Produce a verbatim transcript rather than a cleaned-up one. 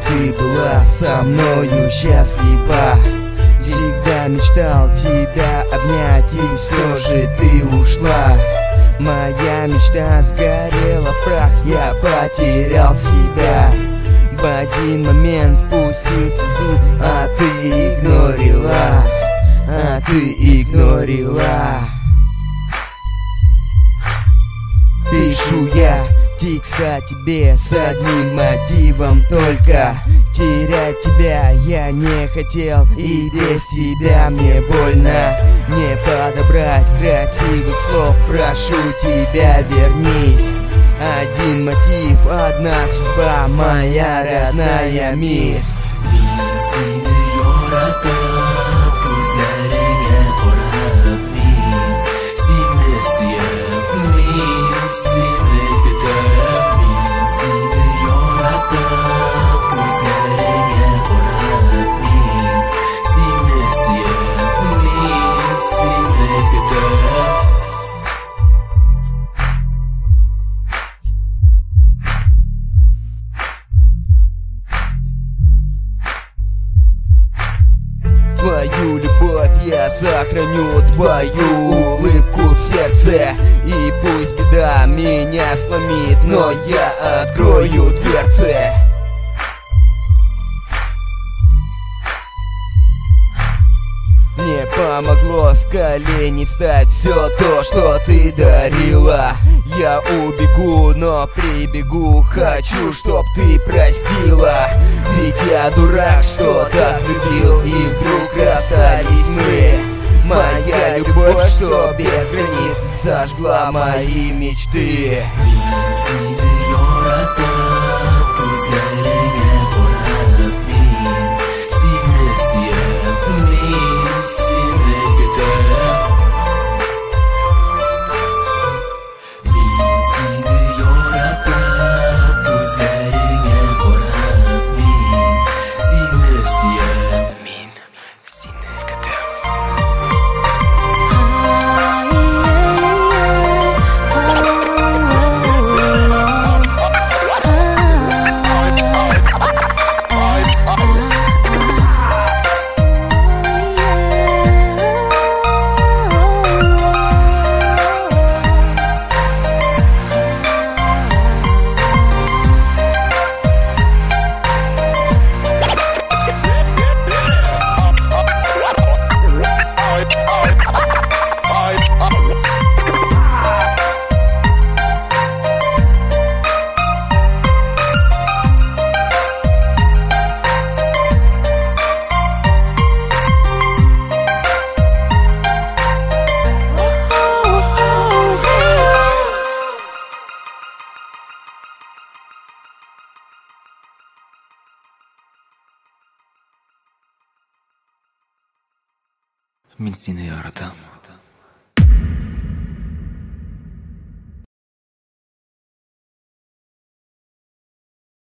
ты была со мною счастлива. Всегда мечтал тебя обнять, и все же ты ушла. Моя мечта сгорела в прах, я потерял себя. В один момент пустил слезу, а ты игнорила, а ты игнорила. Пишу я текста тебе с одним мотивом только. Терять тебя я не хотел, и без тебя мне больно. Не подобрать красивых слов, прошу тебя, вернись. Один мотив, одна судьба, моя родная мисс. Твою любовь я сохраню, твою улыбку в сердце. И пусть беда меня сломит, но я открою дверцы. Мне помогло с коленей встать все то, что ты дарила. Я убегу, но прибегу, хочу, чтоб ты простила. Ведь я дурак, что так любил, и вдруг расстались мы. Моя любовь, что без границ, зажгла мои мечты. Min seni yaratam.